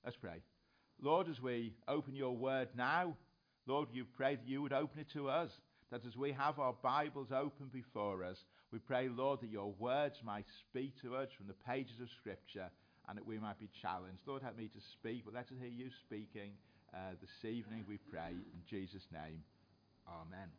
Let's pray. Lord, as we open your word now, Lord, you pray that you would open it to us, that as we have our Bibles open before us, we pray, Lord, that your words might speak to us from the pages of Scripture and that we might be challenged. Lord, help me to speak, but let us hear you speaking this evening, we pray, in Jesus' name. Amen.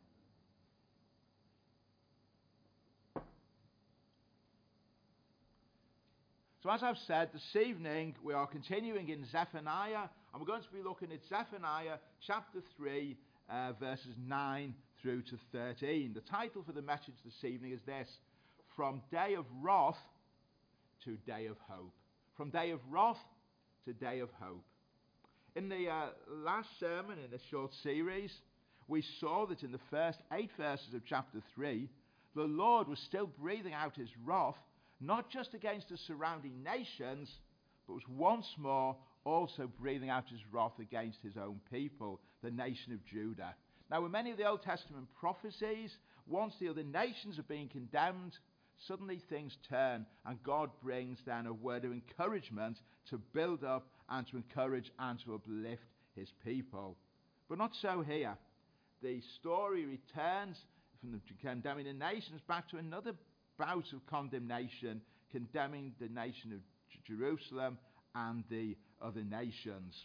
So as I've said, this evening we are continuing in Zephaniah, and we're going to be looking at Zephaniah chapter 3, verses 9 through to 13. The title for the message this evening is this: From Day of Wrath to Day of Hope. From Day of Wrath to Day of Hope. In the last sermon in this short series, we saw that in the first 8 verses of chapter 3, the Lord was still breathing out his wrath, not just against the surrounding nations, but was once more also breathing out his wrath against his own people, the nation of Judah. Now, in many of the Old Testament prophecies, once the other nations are being condemned, suddenly things turn, and God brings down a word of encouragement to build up and to encourage and to uplift his people. But not so here. The story returns from the condemning the nations back to another bout of condemnation, condemning the nation of Jerusalem and the other nations.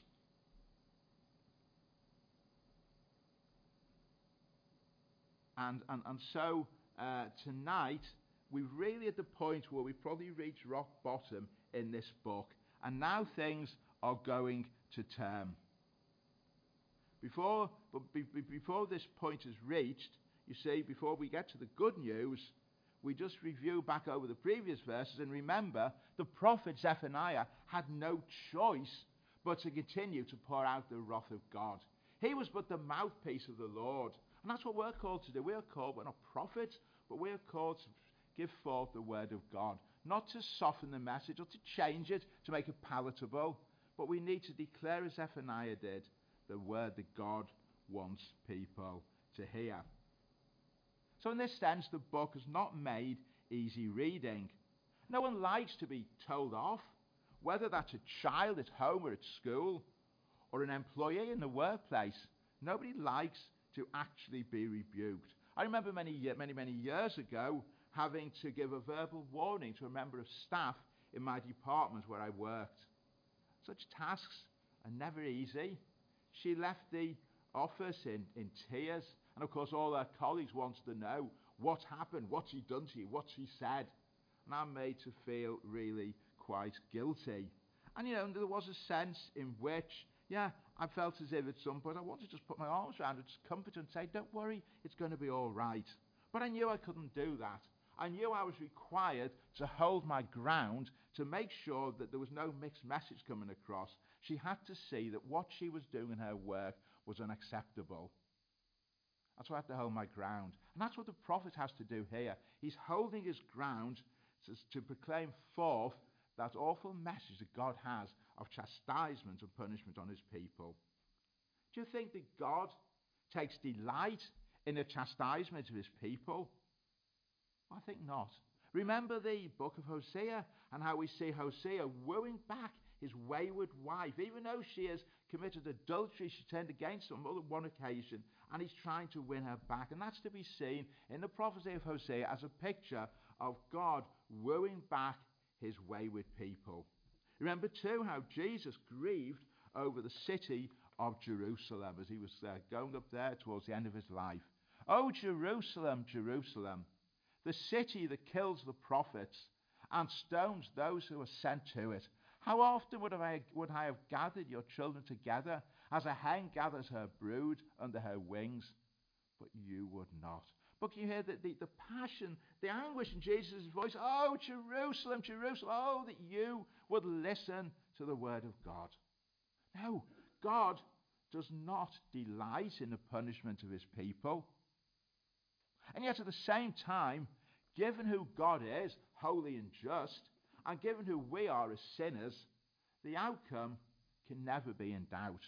And so tonight we're really at the point where we probably reached rock bottom in this book, and now things are going to turn. Before this point is reached, you see, before we get to the good news, we just review back over the previous verses and remember the prophet Zephaniah had no choice but to continue to pour out the wrath of God. He was but the mouthpiece of the Lord. And that's what we're called to do. We're not prophets, but we're called to give forth the word of God. Not to soften the message or to change it, to make it palatable, but we need to declare, as Zephaniah did, the word that God wants people to hear. So in this sense, the book is not made easy reading. No one likes to be told off, whether that's a child at home or at school, or an employee in the workplace. Nobody likes to actually be rebuked. I remember many years ago having to give a verbal warning to a member of staff in my department where I worked. Such tasks are never easy. She left the office in tears, and of course all her colleagues wanted to know what happened, what's he done to you, what's he said. And I'm made to feel really quite guilty. And there was a sense in which, I felt as if at some point I wanted to just put my arms around her, just comfort her and say, don't worry, it's going to be all right. But I knew I couldn't do that. I knew I was required to hold my ground to make sure that there was no mixed message coming across. She had to see that what she was doing in her work was unacceptable. That's why I had to hold my ground. And that's what the prophet has to do here. He's holding his ground to proclaim forth that awful message that God has of chastisement and punishment on his people. Do you think that God takes delight in the chastisement of his people? I think not. Remember the book of Hosea and how we see Hosea wooing back his wayward wife. Even though she has committed adultery, she turned against him on one occasion, and he's trying to win her back. And that's to be seen in the prophecy of Hosea as a picture of God wooing back his wayward people. Remember too how Jesus grieved over the city of Jerusalem as he was going up there towards the end of his life. Oh, Jerusalem, Jerusalem, the city that kills the prophets and stones those who are sent to it. How often would I have gathered your children together as a hen gathers her brood under her wings? But you would not. But you hear the passion, the anguish in Jesus' voice. Oh, Jerusalem, Jerusalem, oh, that you would listen to the word of God. No, God does not delight in the punishment of his people. And yet at the same time, given who God is, holy and just, and given who we are as sinners, the outcome can never be in doubt.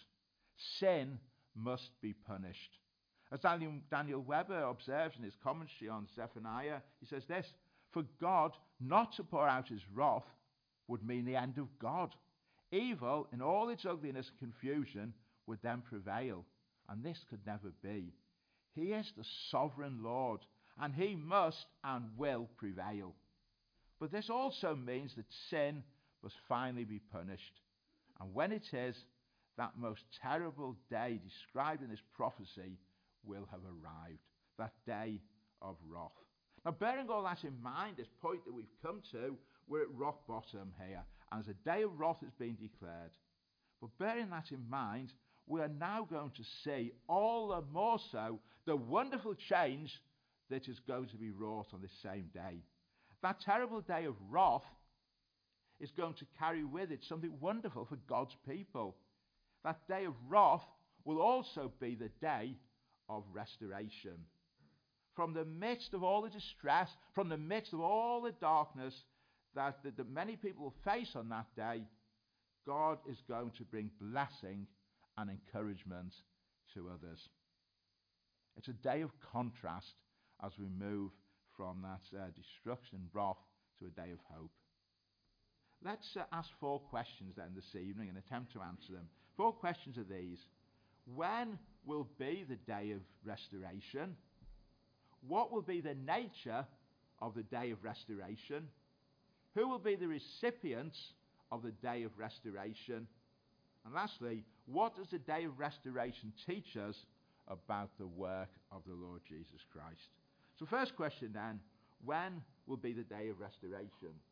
Sin must be punished. As Daniel Weber observes in his commentary on Zephaniah, he says this: for God not to pour out his wrath would mean the end of God. Evil, in all its ugliness and confusion, would then prevail, and this could never be. He is the sovereign Lord, and he must and will prevail. But this also means that sin must finally be punished. And when it is, that most terrible day described in this prophecy will have arrived, that day of wrath. Now, bearing all that in mind, this point that we've come to, we're at rock bottom here, and a day of wrath has been declared. But bearing that in mind, we are now going to see all the more so the wonderful change that is going to be wrought on this same day. That terrible day of wrath is going to carry with it something wonderful for God's people. That day of wrath will also be the day of restoration. From the midst of all the distress, from the midst of all the darkness that many people will face on that day, God is going to bring blessing and encouragement to others. It's a day of contrast as we move from that destruction and wrath to a day of hope. Let's ask 4 questions then this evening and attempt to answer them. 4 questions are these. When will be the day of restoration? What will be the nature of the day of restoration? Who will be the recipients of the day of restoration? And lastly, what does the day of restoration teach us about the work of the Lord Jesus Christ? So first question then, when will be the day of restoration?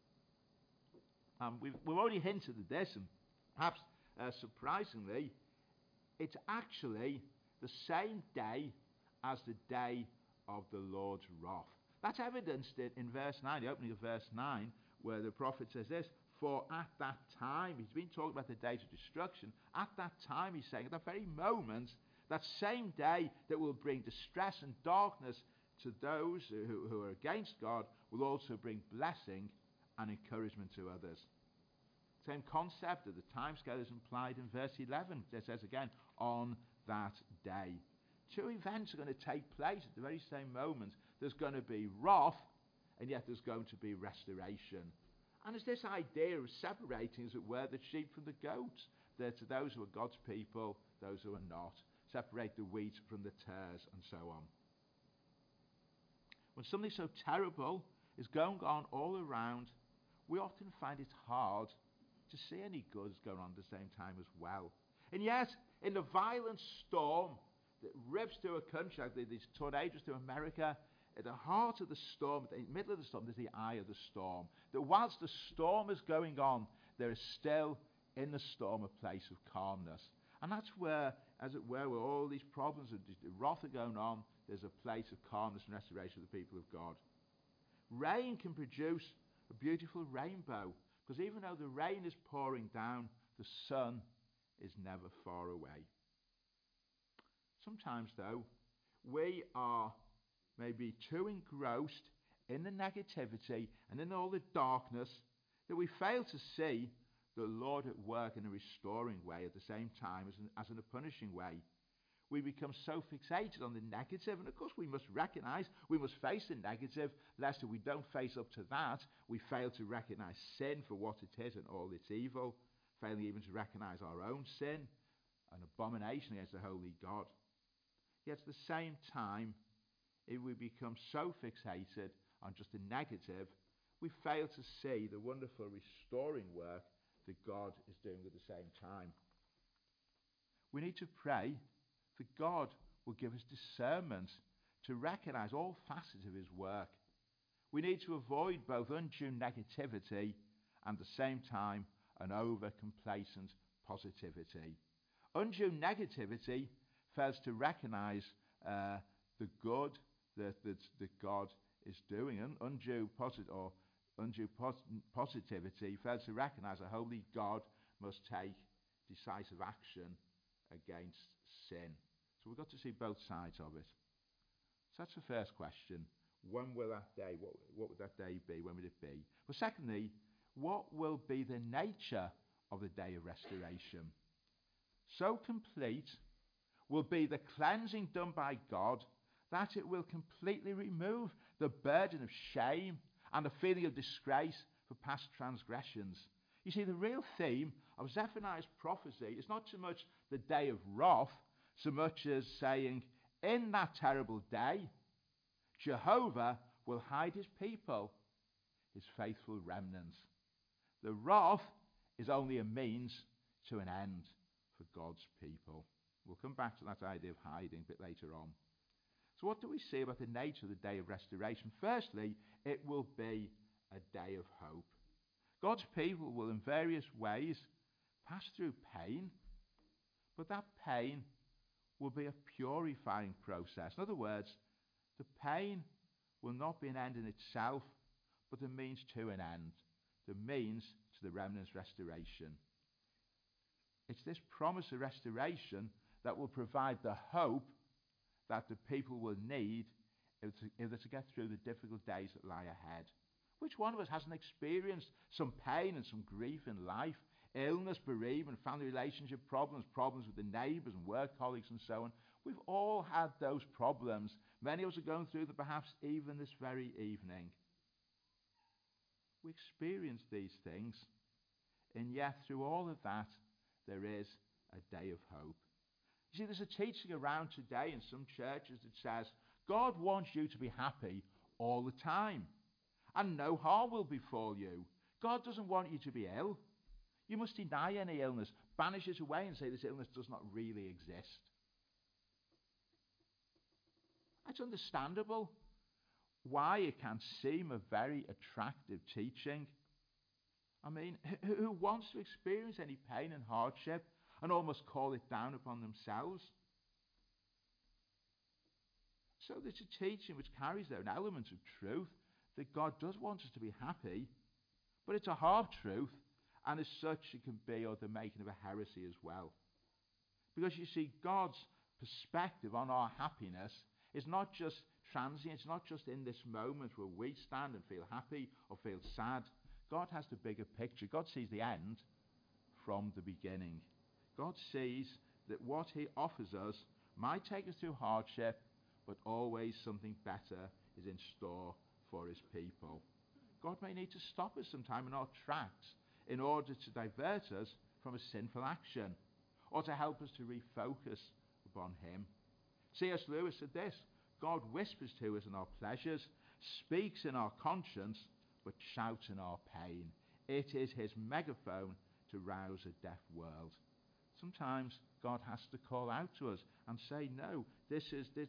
We've already hinted at this, and perhaps surprisingly, it's actually the same day as the day of the Lord's wrath. That's evidenced in verse 9, the opening of verse 9, where the prophet says this, for at that time, he's been talking about the days of destruction, at that time, he's saying, at that very moment, that same day that will bring distress and darkness to those who are against God, will also bring blessing and encouragement to others. Same concept of the timescale is implied in verse 11. It says again, on that day. 2 events are going to take place at the very same moment. There's going to be wrath, and yet there's going to be restoration. And there's this idea of separating, as it were, the sheep from the goats. That those who are God's people, those who are not. Separate the wheat from the tares, and so on. When something so terrible is going on all around, we often find it hard to see any goods going on at the same time as well. And yet, in the violent storm that rips through a country, like these tornadoes through America, at the heart of the storm, at the middle of the storm, there's the eye of the storm. That whilst the storm is going on, there is still in the storm a place of calmness. And that's where, as it were, where all these problems of wrath are going on, there's a place of calmness and restoration of the people of God. Rain can produce a beautiful rainbow, because even though the rain is pouring down, the sun is never far away. Sometimes, though, we are maybe too engrossed in the negativity and in all the darkness that we fail to see the Lord at work in a restoring way at the same time as in a punishing way. We become so fixated on the negative, and of course we must recognize, we must face the negative, lest if we don't face up to that, we fail to recognize sin for what it is and all its evil, failing even to recognize our own sin, an abomination against the holy God. Yet at the same time, if we become so fixated on just the negative, we fail to see the wonderful restoring work that God is doing at the same time. We need to pray that God will give us discernment to recognize all facets of his work. We need to avoid both undue negativity and at the same time an over-complacent positivity. Undue negativity fails to recognize the good that God is doing, and undue positivity fails to recognize a holy God must take decisive action against sin. So we've got to see both sides of it. So that's the first question. When will that day, what would that day be? When would it be? Well, secondly, what will be the nature of the day of restoration? So complete will be the cleansing done by God that it will completely remove the burden of shame and the feeling of disgrace for past transgressions. You see, the real theme of Zephaniah's prophecy is not so much the day of wrath, so much as saying, in that terrible day, Jehovah will hide his people, his faithful remnants. The wrath is only a means to an end for God's people. We'll come back to that idea of hiding a bit later on. So what do we see about the nature of the day of restoration? Firstly, it will be a day of hope. God's people will in various ways pass through pain, but that pain will be a purifying process. In other words, the pain will not be an end in itself, but a means to an end, the means to the remnant's restoration. It's this promise of restoration that will provide the hope that the people will need if they're to get through the difficult days that lie ahead. Which one of us hasn't experienced some pain and some grief in life? Illness, bereavement, family relationship problems, problems with the neighbours and work colleagues and so on. We've all had those problems. Many of us are going through them perhaps even this very evening. We experience these things, and yet through all of that, there is a day of hope. You see, there's a teaching around today in some churches that says, God wants you to be happy all the time, and no harm will befall you. God doesn't want you to be ill. You must deny any illness, banish it away and say this illness does not really exist. It's understandable why it can seem a very attractive teaching. I mean, who wants to experience any pain and hardship and almost call it down upon themselves? So there's a teaching which carries there an element of truth that God does want us to be happy, but it's a half truth, and as such it can be or the making of a heresy as well. Because you see, God's perspective on our happiness is not just transient, it's not just in this moment where we stand and feel happy or feel sad. God has the bigger picture. God sees the end from the beginning. God sees that what he offers us might take us through hardship, but always something better is in store for his people. God may need to stop us sometime in our tracks in order to divert us from a sinful action, or to help us to refocus upon him. C.S. Lewis said this: God whispers to us in our pleasures, speaks in our conscience, but shouts in our pain. It is his megaphone to rouse a deaf world. Sometimes God has to call out to us and say, no, it's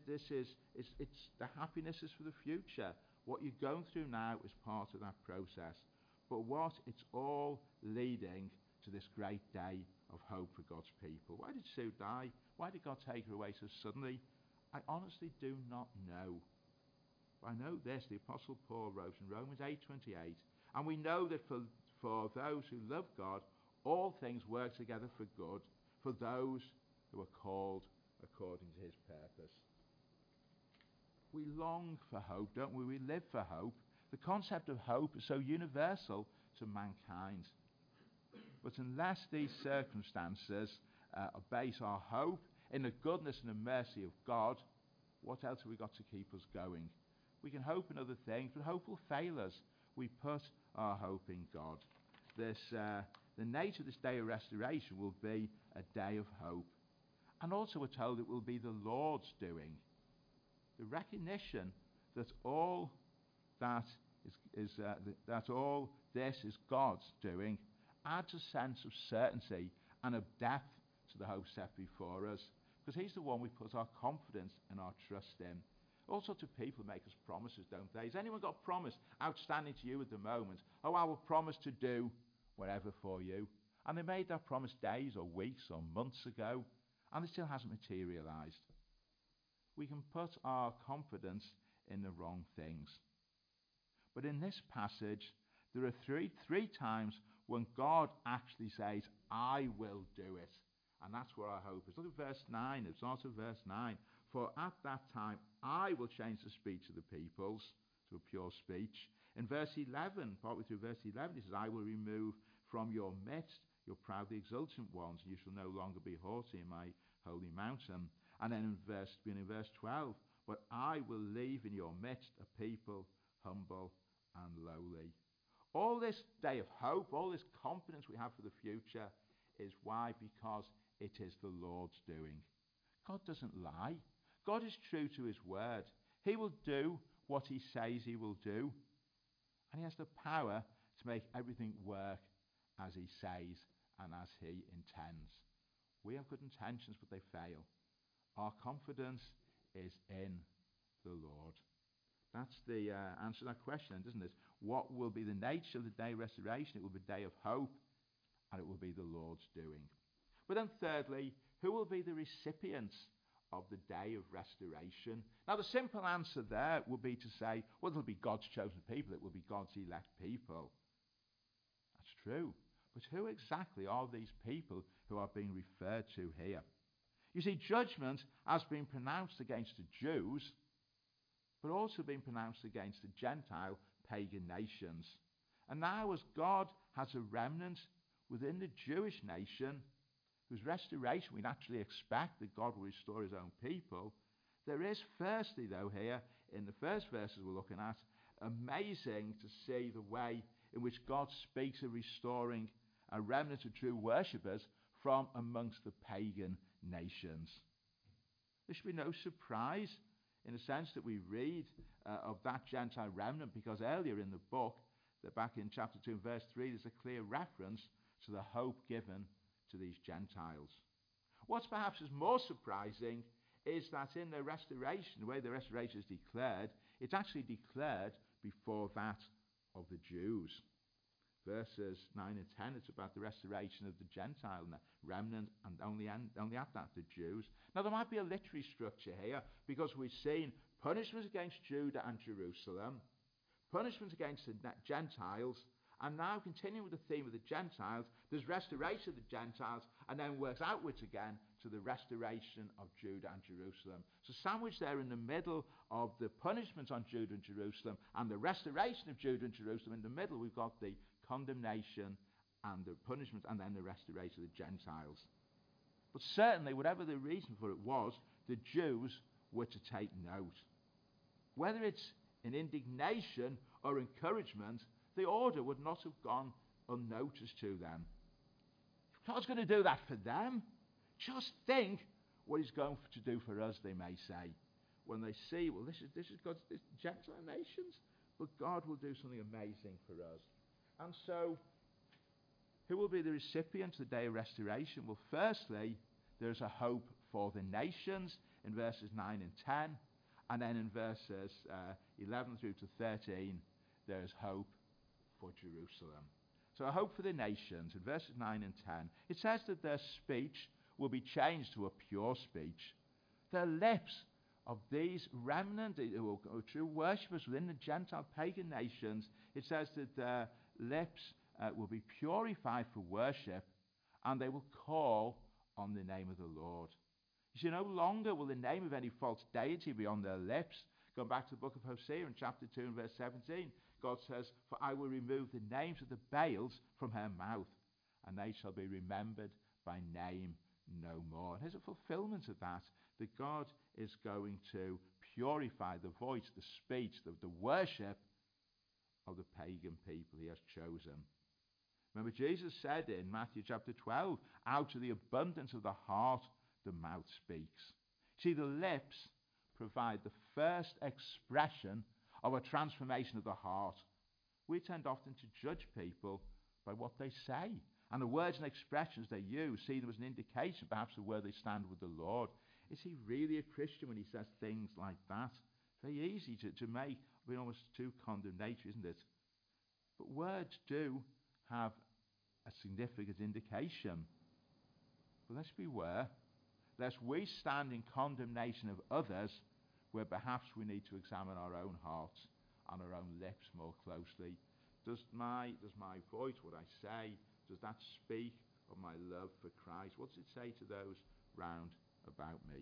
the happiness is for the future. What you're going through now is part of that process. But it's all leading to this great day of hope for God's people. Why did Sue die? Why did God take her away so suddenly? I honestly do not know. I know this, the Apostle Paul wrote in Romans 8:28, and we know that for those who love God, all things work together for good, for those who are called according to his purpose. We long for hope, don't we? We live for hope. The concept of hope is so universal to mankind. But unless these circumstances base our hope in the goodness and the mercy of God, what else have we got to keep us going? We can hope in other things, but hope will fail us. We put our hope in God. The nature of this day of restoration will be a day of hope. And also we're told it will be the Lord's doing. The recognition that all all this is God's doing adds a sense of certainty and of depth to the hope set before us, because he's the one we put our confidence and our trust in. All sorts of people make us promises, don't they? Has anyone got a promise outstanding to you at the moment? Oh, I will promise to do whatever for you. And they made that promise days or weeks or months ago, and it still hasn't materialized. We can put our confidence in the wrong things. But in this passage, there are three times when God actually says, I will do it. And that's where our hope is. Look at verse 9. It's also verse 9. For at that time, I will change the speech of the peoples to a pure speech. In verse 11, partway through verse 11, he says, I will remove from your midst your proudly exultant ones. You shall no longer be haughty in my holy mountain. And then in verse 12, but I will leave in your midst a people humble and lowly. All this day of hope, all this confidence we have for the future is why? Because it is the Lord's doing. God doesn't lie. God is true to his word. He will do what he says he will do. And he has the power to make everything work as he says and as he intends. We have good intentions, but they fail. Our confidence is in the Lord. That's the answer to that question, isn't it? What will be the nature of the day of restoration? It will be a day of hope, and it will be the Lord's doing. But then thirdly, who will be the recipients of the day of restoration? Now, the simple answer there would be to say, well, it'll be God's chosen people. It will be God's elect people. That's true. But who exactly are these people who are being referred to here? You see, judgment has been pronounced against the Jews, but also been pronounced against the Gentile pagan nations. And now, as God has a remnant within the Jewish nation, whose restoration we naturally expect that God will restore his own people, there is firstly, though, here, in the first verses we're looking at, amazing to see the way in which God speaks of restoring a remnant of true worshippers from amongst the pagan nations. There should be no surprise in the sense that we read of that Gentile remnant, because earlier in the book, that back in chapter 2 and verse 3, there's a clear reference to the hope given to these Gentiles. What's perhaps is more surprising is that in the restoration, the way the restoration is declared, it's actually declared before that of the Jews. Verses 9 and 10, it's about the restoration of the Gentile and the remnant, and only at that, the Jews. Now, there might be a literary structure here, because we've seen punishments against Judah and Jerusalem, punishments against the Gentiles, and now continuing with the theme of the Gentiles, there's restoration of the Gentiles, and then works outwards again to the restoration of Judah and Jerusalem. So sandwiched there in the middle of the punishments on Judah and Jerusalem and the restoration of Judah and Jerusalem, in the middle we've got the condemnation and the punishment, and then the restoration of the Gentiles. But certainly, whatever the reason for it was, the Jews were to take note. Whether it's in indignation or encouragement, the order would not have gone unnoticed to them. If God's going to do that for them, just think what he's going to do for us, they may say. When they see, well, this is God's Gentile nations, but God will do something amazing for us. And so, who will be the recipient of the day of restoration? Well, firstly, there's a hope for the nations in verses 9 and 10. And then in verses 11 through to 13, there's hope for Jerusalem. So a hope for the nations in verses 9 and 10. It says that their speech will be changed to a pure speech. Their lips of these remnant, true worshippers within the Gentile pagan nations, it says that their lips will be purified for worship, and they will call on the name of the Lord. You see, no longer will the name of any false deity be on their lips. Going back to the book of Hosea in chapter 2 and verse 17, God says, "For I will remove the names of the Baals from her mouth, and they shall be remembered by name no more." And there's a fulfillment of that God is going to purify the voice, the speech, the worship of the pagan people he has chosen. Remember, Jesus said in Matthew chapter 12, out of the abundance of the heart, the mouth speaks. See, the lips provide the first expression of a transformation of the heart. We tend often to judge people by what they say, and the words and expressions they use, see them as an indication perhaps of where they stand with the Lord. Is he really a Christian when he says things like that? Very easy to make, almost too condemnatory, isn't it? But words do have a significant indication. But let's beware, lest we stand in condemnation of others, where perhaps we need to examine our own hearts and our own lips more closely. Does my voice, what I say, does that speak of my love for Christ? What does it say to those round about me?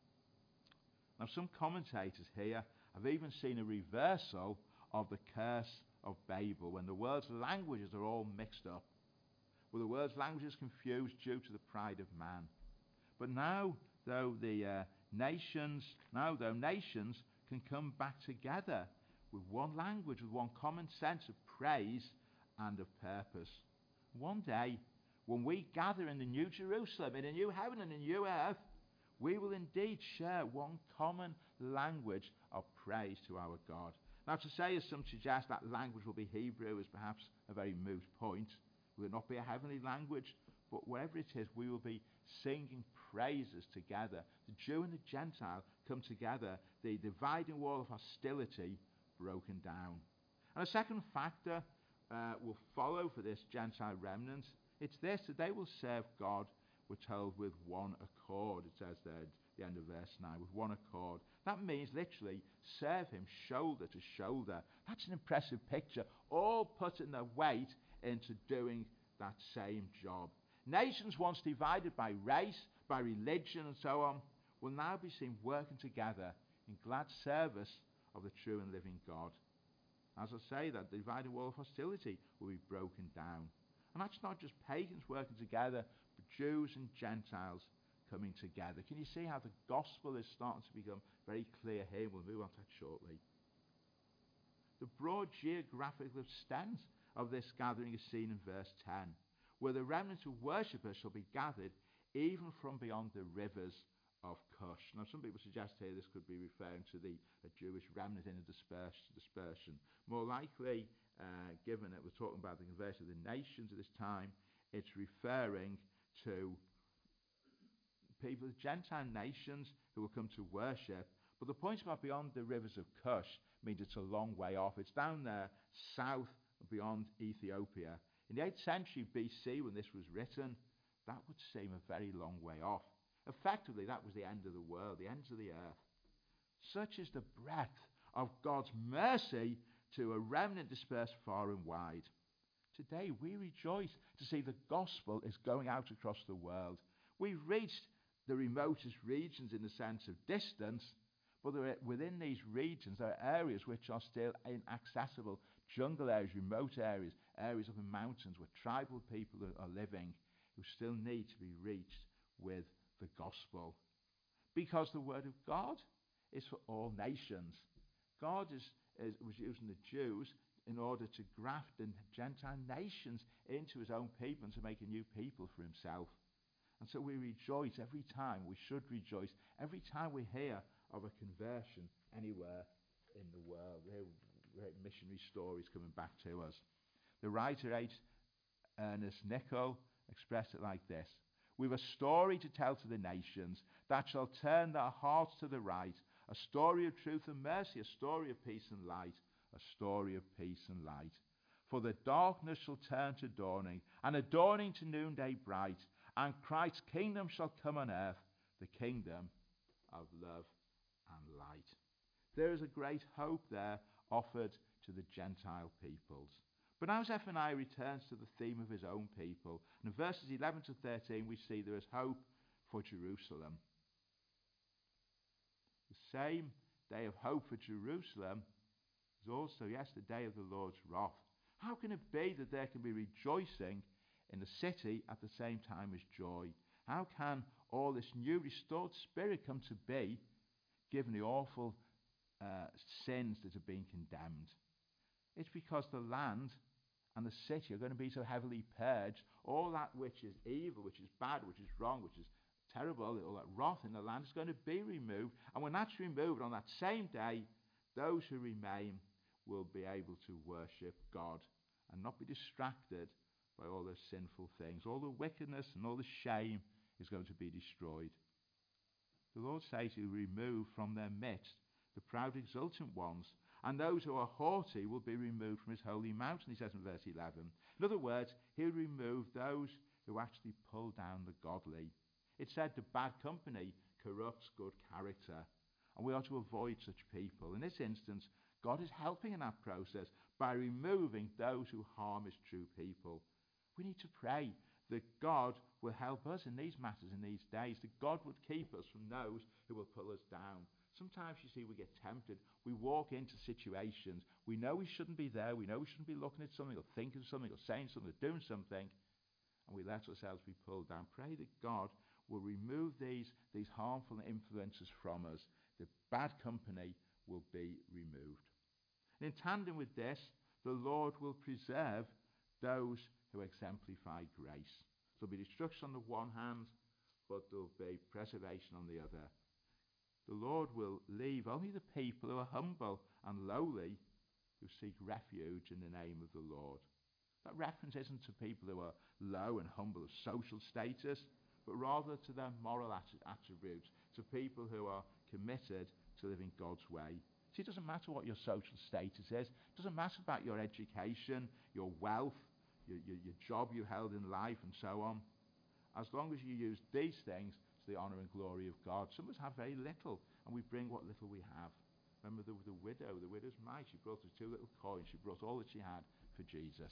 Now, some commentators here have even seen a reversal of the curse of Babel, when the world's languages are all mixed up, where the world's languages confused due to the pride of man. But now, though nations can come back together with one language, with one common sense of praise and of purpose. One day, when we gather in the New Jerusalem, in a new heaven and a new earth, we will indeed share one common language of praise to our God. Now, to say, as some suggest, that language will be Hebrew is perhaps a very moot point. Will it not be a heavenly language? But whatever it is, we will be singing praises together. The Jew and the Gentile come together, the dividing wall of hostility broken down. And a second factor will follow for this Gentile remnant. It's this, that they will serve God, we're told, with one accord. It says there at the end of verse 9, with one accord. That means literally serve him shoulder to shoulder. That's an impressive picture. All putting their weight into doing that same job. Nations once divided by race, by religion and so on, will now be seen working together in glad service of the true and living God. As I say, that dividing wall of hostility will be broken down. And that's not just pagans working together, but Jews and Gentiles coming together. Can you see how the gospel is starting to become very clear here? We'll move on to that shortly. The broad geographical extent of this gathering is seen in verse 10, where the remnant of worshippers shall be gathered even from beyond the rivers of Cush. Now, some people suggest here this could be referring to the Jewish remnant in a dispersion. More likely, given that we're talking about the conversion of the nations at this time, it's referring to people, Gentile nations who will come to worship. But the point about beyond the rivers of Cush means it's a long way off. It's down there south beyond Ethiopia. In the 8th century BC, when this was written, that would seem a very long way off. Effectively, that was the end of the world, the ends of the earth. Such is the breadth of God's mercy to a remnant dispersed far and wide. Today, we rejoice to see the gospel is going out across the world. We've reached the remotest regions in the sense of distance, but within these regions, there are areas which are still inaccessible, jungle areas, remote areas, areas of the mountains where tribal people are living who still need to be reached with the gospel. Because the word of God is for all nations. God was using the Jews in order to graft the Gentile nations into his own people and to make a new people for himself. And so we rejoice every time, we should rejoice every time we hear of a conversion anywhere in the world. We hear missionary stories coming back to us. The writer H. Ernest Nichol expressed it like this: "We've a story to tell to the nations that shall turn their hearts to the right, a story of truth and mercy, a story of peace and light, a story of peace and light. For the darkness shall turn to dawning, and a dawning to noonday bright, and Christ's kingdom shall come on earth, the kingdom of love and light." There is a great hope there offered to the Gentile peoples. But now Zephaniah returns to the theme of his own people. And in verses 11 to 13 we see there is hope for Jerusalem. The same day of hope for Jerusalem is also, yes, the day of the Lord's wrath. How can it be that there can be rejoicing in the city at the same time as joy? How can all this new restored spirit come to be given the awful sins that have been condemned? It's because the land and the city are going to be so heavily purged. All that which is evil, which is bad, which is wrong, which is terrible, all that wrath in the land is going to be removed. And when that's removed on that same day, those who remain will be able to worship God and not be distracted by all those sinful things. All the wickedness and all the shame is going to be destroyed. The Lord says he will remove from their midst the proud exultant ones, and those who are haughty will be removed from his holy mountain, he says in verse 11. In other words, he'll remove those who actually pull down the godly. It said the bad company corrupts good character, and we are to avoid such people. In this instance, God is helping in that process by removing those who harm his true people. We need to pray that God will help us in these matters in these days, that God would keep us from those who will pull us down. Sometimes, you see, we get tempted. We walk into situations. We know we shouldn't be there. We know we shouldn't be looking at something or thinking something or saying something or doing something, and we let ourselves be pulled down. Pray that God will remove these harmful influences from us. The bad company will be removed. And in tandem with this, the Lord will preserve those who exemplify grace. There'll be destruction on the one hand, but there'll be preservation on the other. The Lord will leave only the people who are humble and lowly, who seek refuge in the name of the Lord. That reference isn't to people who are low and humble of social status, but rather to their moral attributes, to people who are committed to living God's way. See, it doesn't matter what your social status is. It doesn't matter about your education, your wealth, your job you held in life, and so on. As long as you use these things to the honour and glory of God. Some of us have very little, and we bring what little we have. Remember the widow's mite. She brought her 2 little coins. She brought all that she had for Jesus.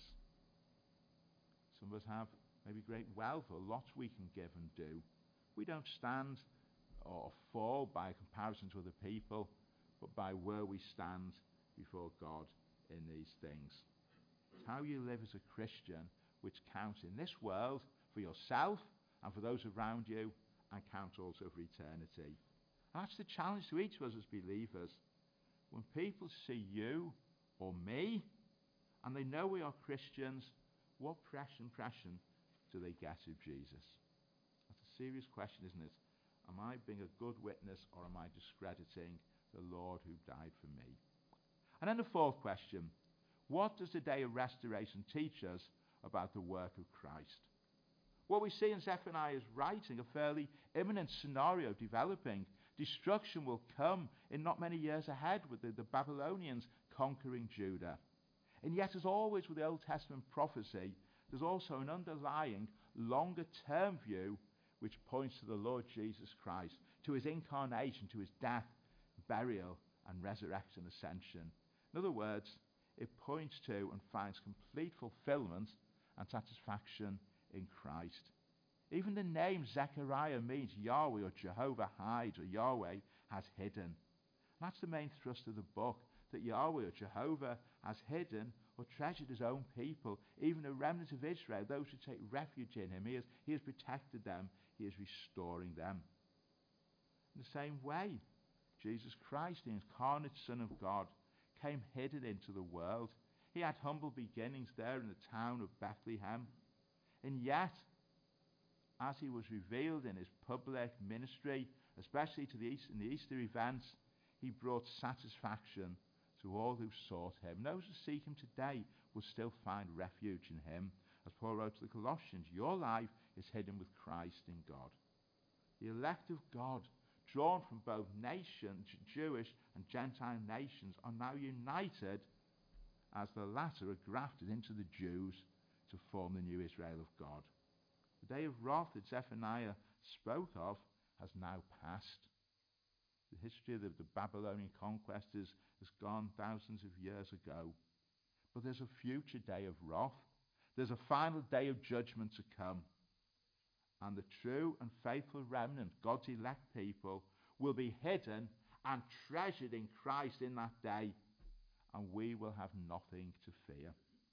Some of us have maybe great wealth or lots we can give and do. We don't stand or fall by comparison to other people, but by where we stand before God in these things. It's how you live as a Christian which counts in this world for yourself and for those around you, and counts also for eternity. And that's the challenge to each of us as believers. When people see you or me, and they know we are Christians, what impression do they get of Jesus? That's a serious question, isn't it? Am I being a good witness, or am I discrediting the Lord who died for me? And then the fourth question, what does the day of restoration teach us about the work of Christ? What we see in Zephaniah's writing, a fairly imminent scenario developing. Destruction will come in not many years ahead with the Babylonians conquering Judah. And yet, as always with the Old Testament prophecy, there's also an underlying longer-term view which points to the Lord Jesus Christ, to his incarnation, to his death, burial, and resurrection, ascension. In other words, it points to and finds complete fulfillment and satisfaction in Christ. Even the name Zechariah means Yahweh or Jehovah hides, or Yahweh has hidden. And that's the main thrust of the book, that Yahweh or Jehovah has hidden or treasured his own people, even the remnant of Israel, those who take refuge in him. He has protected them. He is restoring them. In the same way, Jesus Christ, the incarnate Son of God, came hidden into the world. He had humble beginnings there in the town of Bethlehem. And yet, as he was revealed in his public ministry, especially in the Easter events, he brought satisfaction to all who sought him. Those who seek him today will still find refuge in him. As Paul wrote to the Colossians, your life is hidden with Christ in God. The elect of God, drawn from both Jewish and Gentile nations, are now united as the latter are grafted into the Jews to form the new Israel of God. The day of wrath that Zephaniah spoke of has now passed. The history of the Babylonian conquest has gone thousands of years ago. But there's a future day of wrath. There's a final day of judgment to come. And the true and faithful remnant, God's elect people, will be hidden and treasured in Christ in that day. And we will have nothing to fear.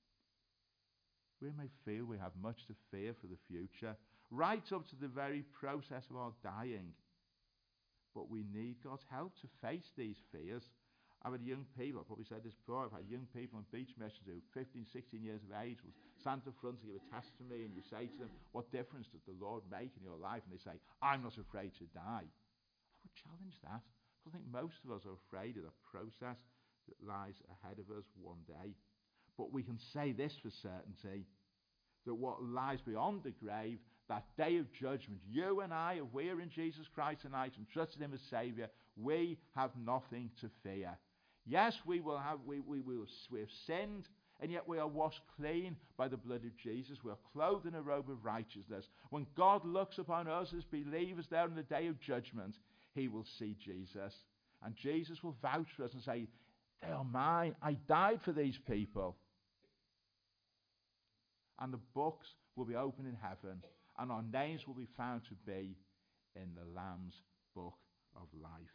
We may feel we have much to fear for the future, right up to the very process of our dying. But we need God's help to face these fears. I've had young people, I've probably said this before, I've had young people on beach missions who 15, 16 years of age will stand up front and give a testimony, and you say to them, what difference does the Lord make in your life? And they say, I'm not afraid to die. I would challenge that. I think most of us are afraid of the process that lies ahead of us one day. But we can say this for certainty, that what lies beyond the grave, that day of judgment, you and I, if we are in Jesus Christ tonight and trusted him as Saviour, we have nothing to fear. Yes, we have sinned, and yet we are washed clean by the blood of Jesus. We are clothed in a robe of righteousness. When God looks upon us as believers there in the day of judgment, he will see Jesus. And Jesus will vouch for us and say, they are mine. I died for these people. And the books will be open in heaven, and our names will be found to be in the Lamb's book of life.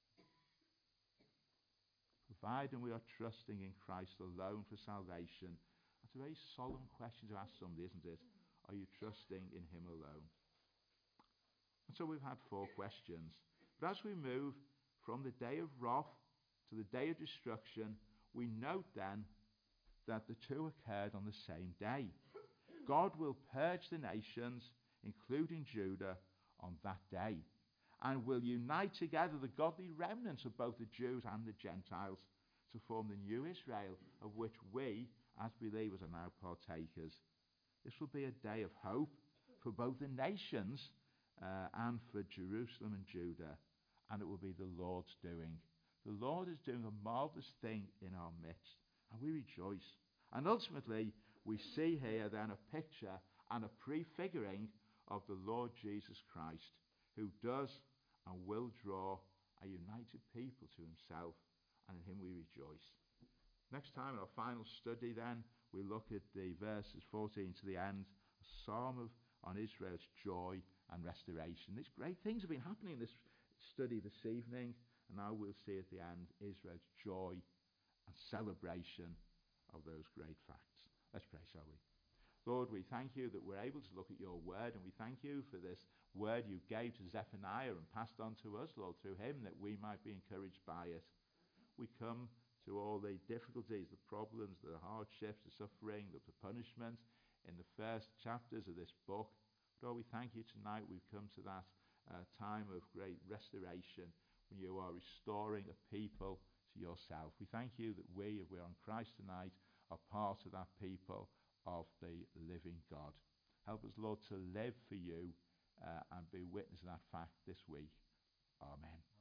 Providing we are trusting in Christ alone for salvation, that's a very solemn question to ask somebody, isn't it? Are you trusting in him alone? And so we've had 4 questions. But as we move from the day of wrath to the day of destruction, we note then that the two occurred on the same day. God will purge the nations, including Judah, on that day, and will unite together the godly remnants of both the Jews and the Gentiles to form the new Israel, of which we, as believers, are now partakers. This will be a day of hope for both the nations and for Jerusalem and Judah, and it will be the Lord's doing. The Lord is doing a marvellous thing in our midst, and we rejoice. And ultimately, we see here then a picture and a prefiguring of the Lord Jesus Christ, who does and will draw a united people to himself, and in him we rejoice. Next time in our final study then, we look at the verses 14 to the end, a psalm on Israel's joy and restoration. These great things have been happening in this study this evening, and now we'll see at the end Israel's joy and celebration of those great facts. Let's pray, shall we? Lord, we thank you that we're able to look at your word, and we thank you for this word you gave to Zephaniah and passed on to us, Lord, through him, that we might be encouraged by it. We come to all the difficulties, the problems, the hardships, the suffering, the punishment in the first chapters of this book. Lord, we thank you tonight we've come to that time of great restoration when you are restoring a people to yourself. We thank you that we, if we're on Christ tonight, are part of that people of the living God. Help us, Lord, to live for you and be witness of that fact this week. Amen.